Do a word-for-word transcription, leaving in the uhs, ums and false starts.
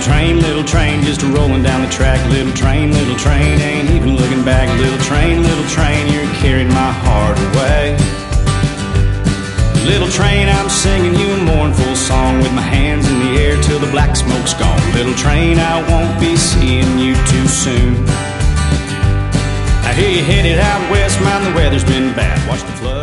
train, little train, just rolling down the track. Little train, little train, ain't even looking back. Little train, little train, you're carrying my heart away. Little train, I'm singing you a mournful song with my hands in the air till the black smoke's gone. Little train, I won't be seeing you too soon. I hear you headed out west, man, the weather's been bad. Watch the flood.